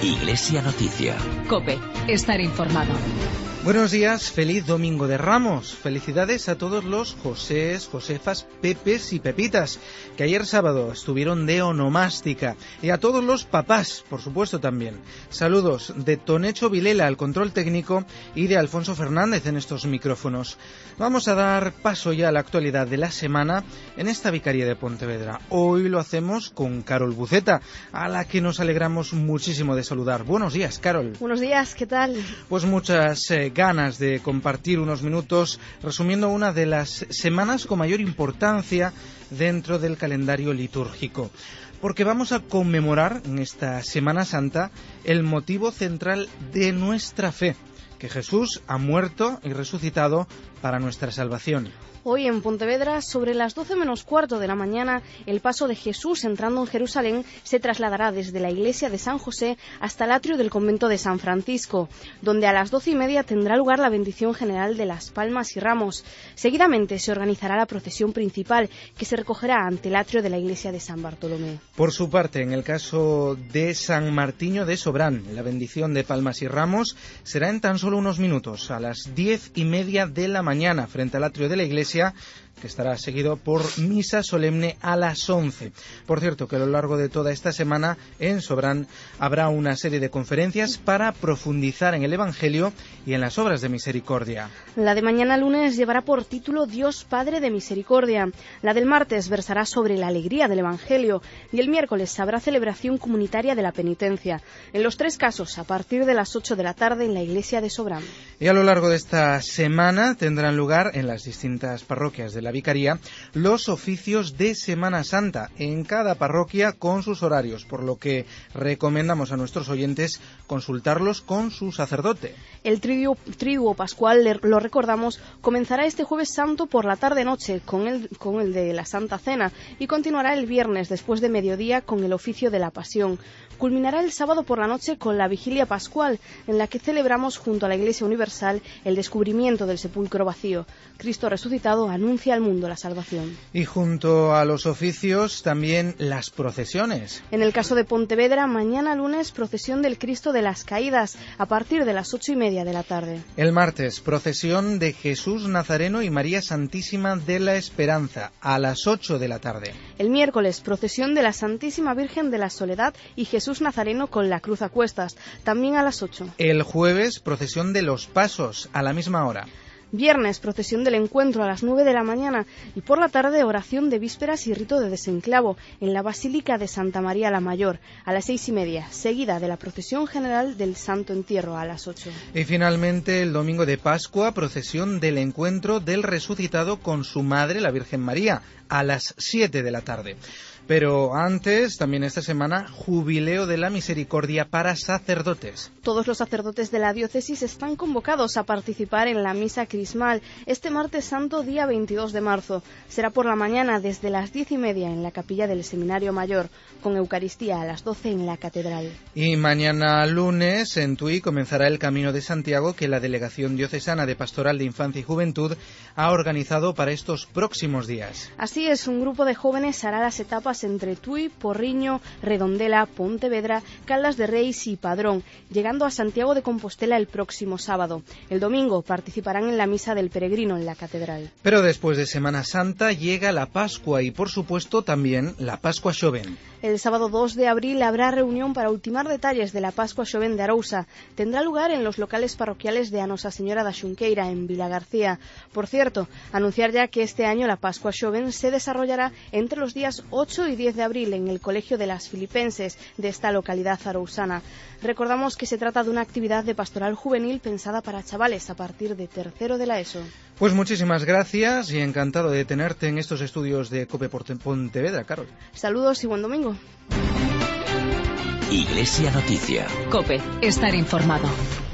Iglesia Noticia. COPE. Estar informado. Buenos días, feliz Domingo de Ramos. Felicidades a todos los Josés, Josefas, Pepes y Pepitas, que ayer sábado estuvieron de onomástica. Y a todos los papás, por supuesto también. Saludos de Tonecho Vilela al control técnico y de Alfonso Fernández en estos micrófonos. Vamos a dar paso ya a la actualidad de la semana en esta Vicaría de Pontevedra. Hoy lo hacemos con Carol Buceta, a la que nos alegramos muchísimo de saludar. Buenos días, Carol. Buenos días, ¿qué tal? Pues muchas ganas de compartir unos minutos resumiendo una de las semanas con mayor importancia dentro del calendario litúrgico, porque vamos a conmemorar en esta Semana Santa el motivo central de nuestra fe, que Jesús ha muerto y resucitado para nuestra salvación. Hoy en Pontevedra, sobre las 12 menos cuarto de la mañana, el paso de Jesús entrando en Jerusalén se trasladará desde la iglesia de San José hasta el atrio del convento de San Francisco, donde a las 12:30 tendrá lugar la bendición general de las palmas y ramos. Seguidamente se organizará la procesión principal, que se recogerá ante el atrio de la iglesia de San Bartolomé. Por su parte, en el caso de San Martiño de Sobrán, la bendición de palmas y ramos será en tan solo unos minutos, a las 10:30 de la mañana, frente al atrio de la iglesia, que estará seguido por misa solemne a las 11. Por cierto, que a lo largo de toda esta semana en Sobrán habrá una serie de conferencias para profundizar en el Evangelio y en las obras de misericordia. La de mañana lunes llevará por título Dios Padre de Misericordia. La del martes versará sobre la alegría del Evangelio y el miércoles habrá celebración comunitaria de la penitencia. En los tres casos, a partir de las 8 de la tarde en la iglesia de Sobrán. Y a lo largo de esta semana tendrán lugar en las distintas parroquias de la Vicaría los oficios de Semana Santa, en cada parroquia con sus horarios, por lo que recomendamos a nuestros oyentes consultarlos con su sacerdote. El triduo pascual, lo recordamos, comenzará este jueves santo por la tarde-noche con el de la Santa Cena y continuará el viernes después de mediodía con el oficio de la Pasión. Culminará el sábado por la noche con la Vigilia Pascual, en la que celebramos junto a la Iglesia Universal el descubrimiento del sepulcro vacío. Cristo resucitado anuncia al mundo la salvación. Y junto a los oficios también las procesiones. En el caso de Pontevedra, mañana lunes procesión del Cristo de las Caídas a partir de las 8:30 de la tarde. El martes, procesión de Jesús Nazareno y María Santísima de la Esperanza a las 8 de la tarde. El miércoles, procesión de la Santísima Virgen de la Soledad y Jesús Nazareno con la cruz a cuestas, también a las 8. El jueves, procesión de los Pasos a la misma hora. Viernes, procesión del encuentro a las 9 de la mañana y por la tarde oración de vísperas y rito de desenclavo en la Basílica de Santa María la Mayor a las 6:30, seguida de la procesión general del Santo Entierro a las 8. Y finalmente el domingo de Pascua, procesión del encuentro del resucitado con su madre, la Virgen María, a las 7 de la tarde. Pero antes, también esta semana, Jubileo de la Misericordia para sacerdotes. Todos los sacerdotes de la diócesis están convocados a participar en la misa crismal este martes santo, día 22 de marzo. Será por la mañana desde las 10:30 en la capilla del Seminario Mayor, con Eucaristía a las 12 en la Catedral. Y mañana lunes en Tui comenzará el Camino de Santiago, que la Delegación Diocesana de Pastoral de Infancia y Juventud ha organizado para estos próximos días. Así es, un grupo de jóvenes hará las etapas entre Tui, Porriño, Redondela, Pontevedra, Caldas de Reis y Padrón, llegando a Santiago de Compostela el próximo sábado. El domingo participarán en la misa del peregrino en la catedral. Pero después de Semana Santa llega la Pascua y, por supuesto, también la Pascua Xoven. El sábado 2 de abril habrá reunión para ultimar detalles de la Pascua Xoven de Arousa. Tendrá lugar en los locales parroquiales de a Nosa Señora da Xunqueira, en Vilagarcía. Por cierto, anunciar ya que este año la Pascua Xoven se desarrollará entre los días 8 y 10 de abril en el Colegio de las Filipenses de esta localidad arousana. Recordamos que se trata de una actividad de pastoral juvenil pensada para chavales a partir de tercero de la ESO. Pues muchísimas gracias y encantado de tenerte en estos estudios de COPE Pontevedra, Carol. Saludos y buen domingo. Iglesia Noticia. COPE. Estar informado.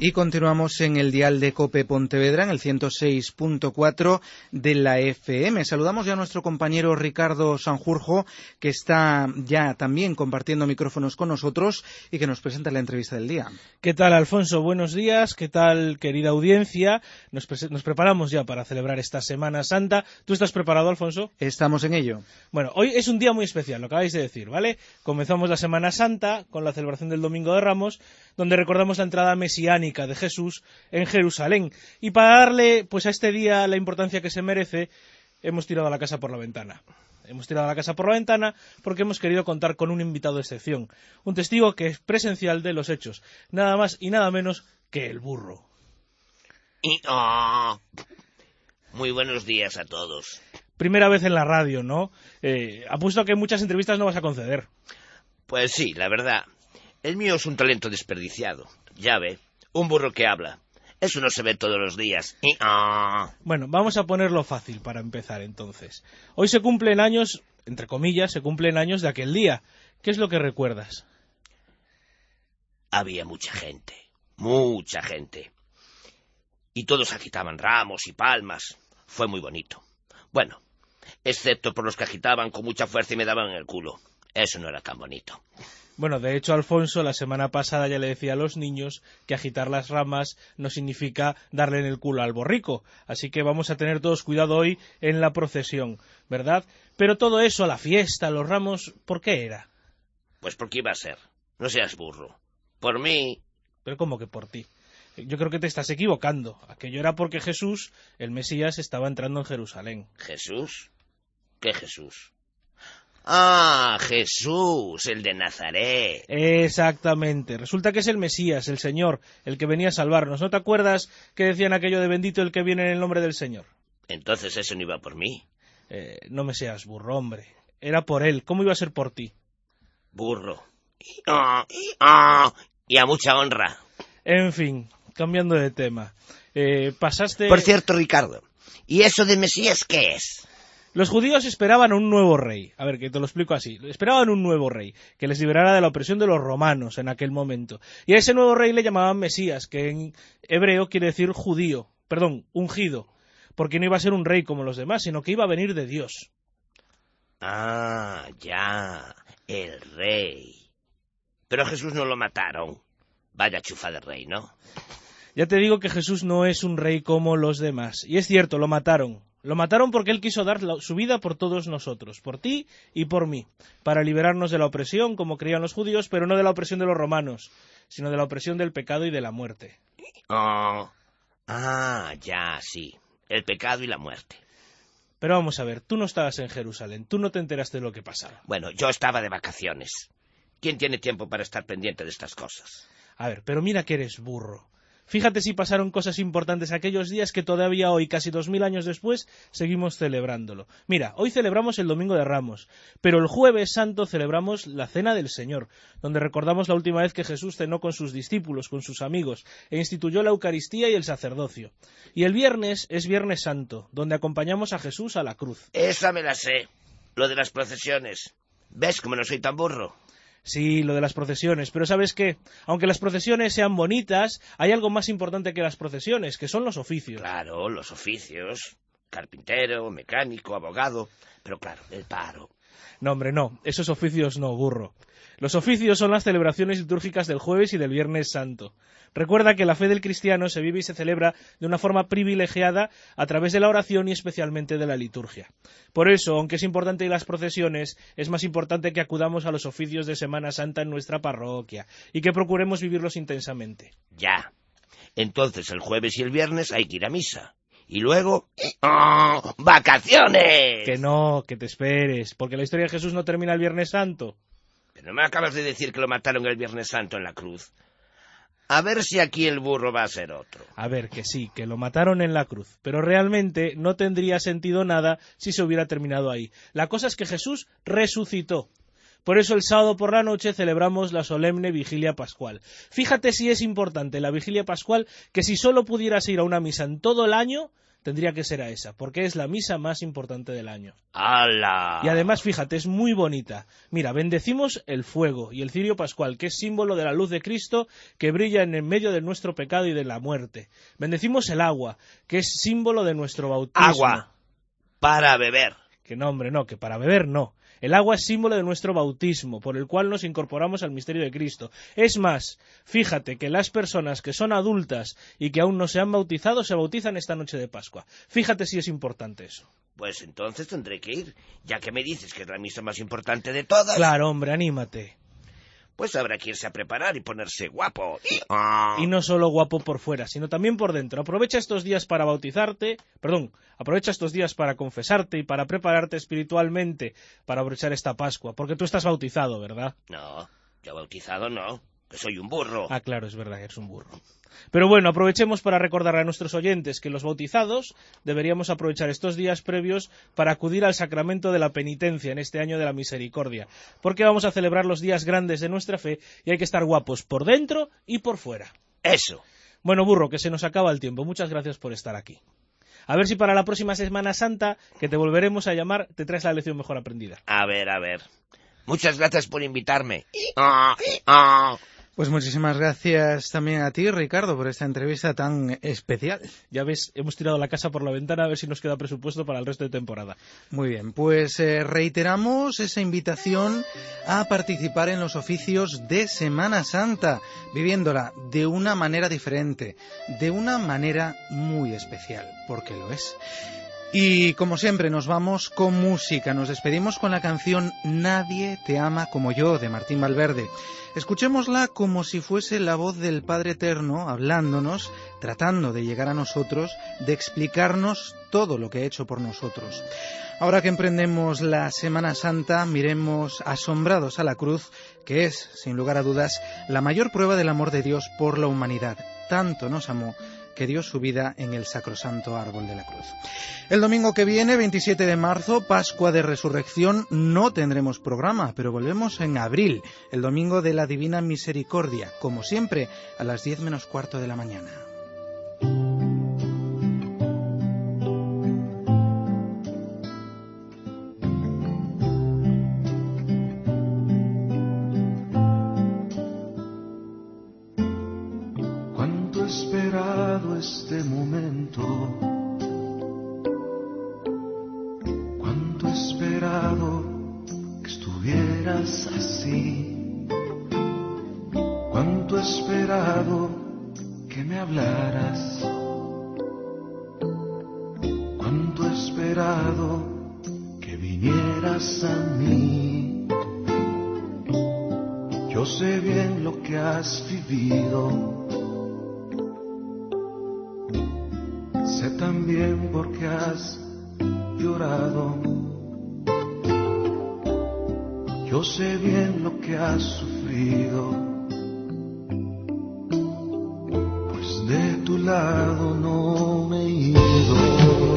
Y continuamos en el dial de COPE Pontevedra, en el 106.4 de la FM. Saludamos ya a nuestro compañero Ricardo Sanjurjo, que está ya también compartiendo micrófonos con nosotros y que nos presenta la entrevista del día. ¿Qué tal, Alfonso? Buenos días. ¿Qué tal, querida audiencia? Nos preparamos ya para celebrar esta Semana Santa. ¿Tú estás preparado, Alfonso? Estamos en ello. Bueno, hoy es un día muy especial, lo acabáis de decir, ¿vale? Comenzamos la Semana Santa con la celebración del Domingo de Ramos, donde recordamos la entrada mesiánica de Jesús en Jerusalén. Y para darle pues a este día la importancia que se merece, hemos tirado la casa por la ventana. Hemos tirado la casa por la ventana porque hemos querido contar con un invitado de excepción, un testigo que es presencial de los hechos, nada más y nada menos que el burro. Muy buenos días a todos. Primera vez en la radio, ¿no? Apuesto a que muchas entrevistas no vas a conceder. Pues sí, la verdad. El mío es un talento desperdiciado. Ya ve, un burro que habla. Eso no se ve todos los días. Bueno, vamos a ponerlo fácil para empezar entonces. Hoy se cumplen años, entre comillas, se cumplen años de aquel día. ¿Qué es lo que recuerdas? Había mucha gente. Mucha gente. Y todos agitaban ramos y palmas. Fue muy bonito. Bueno, excepto por los que agitaban con mucha fuerza y me daban en el culo. Eso no era tan bonito. Bueno, de hecho, Alfonso, la semana pasada ya le decía a los niños que agitar las ramas no significa darle en el culo al borrico. Así que vamos a tener todos cuidado hoy en la procesión, ¿verdad? Pero todo eso, la fiesta, los ramos, ¿por qué era? Pues porque iba a ser. No seas burro. Por mí. Pero ¿cómo que por ti? Yo creo que te estás equivocando. Aquello era porque Jesús, el Mesías, estaba entrando en Jerusalén. ¿Jesús? ¿Qué Jesús? Ah, Jesús, el de Nazaret. Exactamente. Resulta que es el Mesías, el Señor, el que venía a salvarnos. ¿No te acuerdas que decían aquello de bendito el que viene en el nombre del Señor? Entonces eso no iba por mí. No me seas burro, hombre. Era por él. ¿Cómo iba a ser por ti? Burro. Y a mucha honra. En fin, cambiando de tema. Pasaste... Por cierto, Ricardo, ¿y eso de Mesías qué es? Los judíos esperaban a un nuevo rey. A ver, que te lo explico así. Esperaban un nuevo rey, que les liberara de la opresión de los romanos en aquel momento. Y a ese nuevo rey le llamaban Mesías, que en hebreo quiere decir ungido. Porque no iba a ser un rey como los demás, sino que iba a venir de Dios. Ah, ya, el rey. Pero a Jesús no lo mataron. Vaya chufa de rey, ¿no? Ya te digo que Jesús no es un rey como los demás. Y es cierto, lo mataron. Lo mataron porque él quiso dar su vida por todos nosotros, por ti y por mí, para liberarnos de la opresión, como creían los judíos, pero no de la opresión de los romanos, sino de la opresión del pecado y de la muerte. Ya, sí, el pecado y la muerte. Pero vamos a ver, tú no estabas en Jerusalén, tú no te enteraste de lo que pasaba. Bueno, yo estaba de vacaciones. ¿Quién tiene tiempo para estar pendiente de estas cosas? A ver, pero mira que eres burro. Fíjate si pasaron cosas importantes aquellos días que todavía hoy, casi 2000 años después, seguimos celebrándolo. Mira, hoy celebramos el Domingo de Ramos, pero el Jueves Santo celebramos la Cena del Señor, donde recordamos la última vez que Jesús cenó con sus discípulos, con sus amigos, e instituyó la Eucaristía y el sacerdocio. Y el viernes es Viernes Santo, donde acompañamos a Jesús a la cruz. Esa me la sé, lo de las procesiones. ¿Ves cómo no soy tan burro? Sí, lo de las procesiones, pero ¿sabes qué? Aunque las procesiones sean bonitas, hay algo más importante que las procesiones, que son los oficios. Claro, los oficios. Carpintero, mecánico, abogado. Pero claro, el paro. No, hombre, no. Esos oficios no, burro. Los oficios son las celebraciones litúrgicas del Jueves y del Viernes Santo. Recuerda que la fe del cristiano se vive y se celebra de una forma privilegiada a través de la oración y especialmente de la liturgia. Por eso, aunque es importante las procesiones, es más importante que acudamos a los oficios de Semana Santa en nuestra parroquia y que procuremos vivirlos intensamente. Ya. Entonces el jueves y el viernes hay que ir a misa. Y luego... ¡vacaciones! Que no, que te esperes, porque la historia de Jesús no termina el Viernes Santo. Pero no me acabas de decir que lo mataron el Viernes Santo en la cruz. A ver si aquí el burro va a ser otro. A ver, que sí, que lo mataron en la cruz, pero realmente no tendría sentido nada si se hubiera terminado ahí. La cosa es que Jesús resucitó. Por eso el sábado por la noche celebramos la solemne Vigilia Pascual. Fíjate si es importante la Vigilia Pascual, que si solo pudieras ir a una misa en todo el año, tendría que ser a esa, porque es la misa más importante del año. ¡Hala! Y además, fíjate, es muy bonita. Mira, bendecimos el fuego y el cirio pascual, que es símbolo de la luz de Cristo que brilla en el medio de nuestro pecado y de la muerte. Bendecimos el agua, que es símbolo de nuestro bautismo. ¡Agua! Para beber. Que no, hombre, no, que para beber no. El agua es símbolo de nuestro bautismo, por el cual nos incorporamos al misterio de Cristo. Es más, fíjate que las personas que son adultas y que aún no se han bautizado se bautizan esta noche de Pascua. Fíjate si es importante eso. Pues entonces tendré que ir, ya que me dices que es la misa más importante de todas. Claro, hombre, anímate. Pues habrá que irse a preparar y ponerse guapo. Y no solo guapo por fuera, sino también por dentro. Aprovecha estos días para aprovecha estos días para confesarte y para prepararte espiritualmente para aprovechar esta Pascua, porque tú estás bautizado, ¿verdad? No, yo bautizado no, que soy un burro. Ah, claro, es verdad que eres un burro. Pero bueno, aprovechemos para recordar a nuestros oyentes que los bautizados deberíamos aprovechar estos días previos para acudir al sacramento de la penitencia en este año de la misericordia, porque vamos a celebrar los días grandes de nuestra fe y hay que estar guapos por dentro y por fuera. Eso. Bueno, burro, que se nos acaba el tiempo. Muchas gracias por estar aquí. A ver si para la próxima Semana Santa, que te volveremos a llamar, te traes la lección mejor aprendida. A ver. Muchas gracias por invitarme. Pues muchísimas gracias también a ti, Ricardo, por esta entrevista tan especial. Ya ves, hemos tirado la casa por la ventana a ver si nos queda presupuesto para el resto de temporada. Muy bien, pues reiteramos esa invitación a participar en los oficios de Semana Santa, viviéndola de una manera diferente, de una manera muy especial, porque lo es. Y como siempre nos vamos con música, nos despedimos con la canción Nadie te ama como yo, de Martín Valverde. Escuchémosla como si fuese la voz del Padre Eterno hablándonos, tratando de llegar a nosotros, de explicarnos todo lo que ha hecho por nosotros. Ahora que emprendemos la Semana Santa, miremos asombrados a la cruz, que es, sin lugar a dudas, la mayor prueba del amor de Dios por la humanidad. Tanto nos amó que dio su vida en el sacrosanto árbol de la cruz. El domingo que viene, 27 de marzo, Pascua de Resurrección, no tendremos programa, pero volvemos en abril, el domingo de la Divina Misericordia, como siempre, a las 10 menos cuarto de la mañana. Este momento, cuánto he esperado que estuvieras así, cuánto he esperado que me hablaras, cuánto he esperado que vinieras a mí. Yo sé bien lo que has vivido, sé también por qué has llorado. Yo sé bien lo que has sufrido, pues de tu lado no me he ido.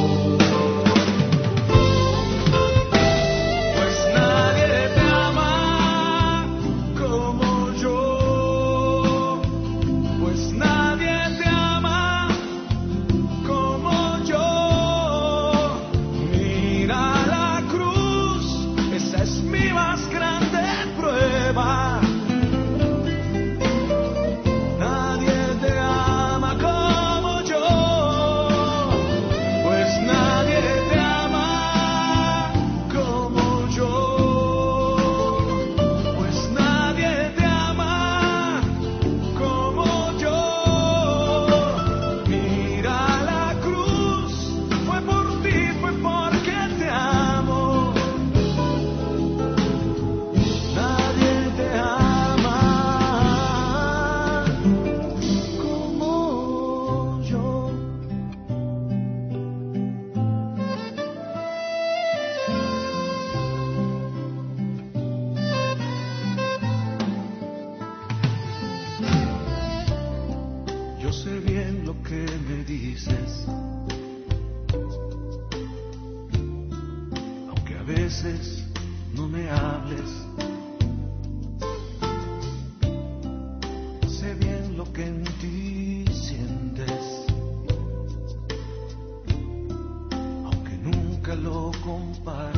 No me hables, sé bien lo que en ti sientes, lo comparo